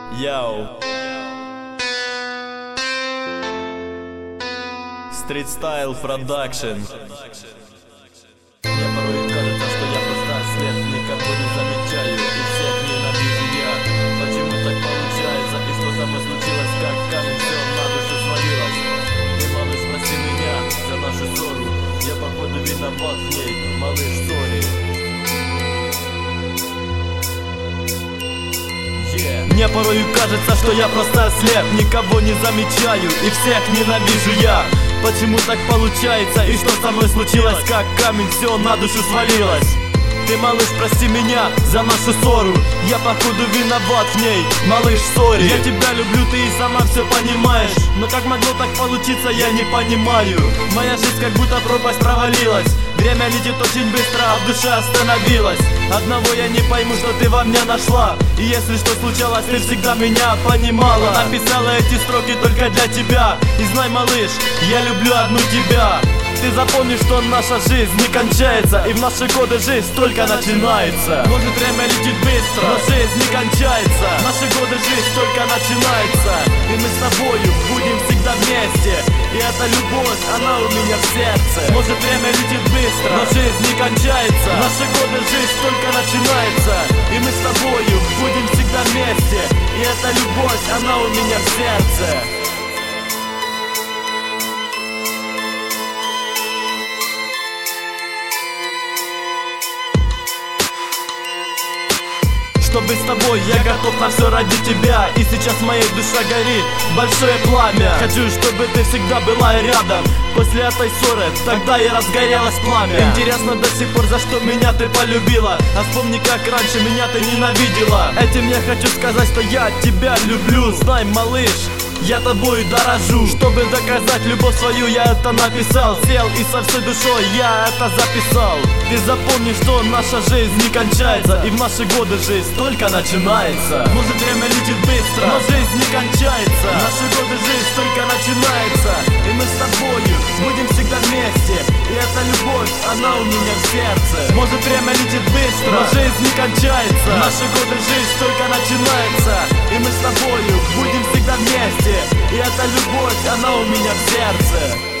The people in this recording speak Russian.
Йоу. Street Style Production. Мне порой кажется, что я просто след, никого не замечаю и всех ненавижу я. Почему так получается и что со мной случилось, как камень все на душу свалилось? Ты, малыш, прости меня за нашу ссору, я походу виноват в ней, малыш, сори. Мне порою кажется, что я просто слеп, никого не замечаю и всех ненавижу я. Почему так получается и что со мной случилось, как камень все на душу свалилось? Ты, малыш, прости меня за нашу ссору, я походу виноват в ней, малыш, сори. Я тебя люблю, ты и сама все понимаешь, но как могло так получиться, я не понимаю. Моя жизнь как будто пропасть провалилась, время летит очень быстро, а в душе остановилась. Одного я не пойму, что ты во мне нашла, и если что случалось, ты всегда меня понимала. Написала эти строки только для тебя, и знай, малыш, я люблю одну тебя. Ты запомни, что наша жизнь не кончается, и в наши годы жизнь только начинается. Может, время летит быстро, но жизнь не кончается. Наши годы жизнь только начинается, и мы с тобою будем всегда вместе. И эта любовь, она у меня в сердце. Может, время летит быстро, но жизнь не кончается. Наши годы жизнь только начинается, и мы с тобою будем всегда вместе. И эта любовь, она у меня в сердце. Чтобы с тобой я готов на все ради тебя, и сейчас в моей душе горит большое пламя. Хочу, чтобы ты всегда была рядом после этой ссоры, тогда и разгорелось пламя. Интересно до сих пор, за что меня ты полюбила, а вспомни, как раньше меня ты ненавидела. Этим я хочу сказать, что я тебя люблю. Знай, малыш, я тобой дорожу. Чтобы доказать любовь свою, я это написал. Сел и со всей душой я это записал. Ты запомни, что наша жизнь не кончается, и в наши годы жизнь только начинается. Может, время летит быстро, но жизнь не кончается. Наши годы жизнь только начинается, и мы с тобою будем всегда вместе. И эта любовь, она у меня в сердце. Может, время летит быстро, но жизнь не кончается. Наши годы жизнь только начинается, и мы с тобою будем всегда вместе. И эта любовь, она у меня в сердце.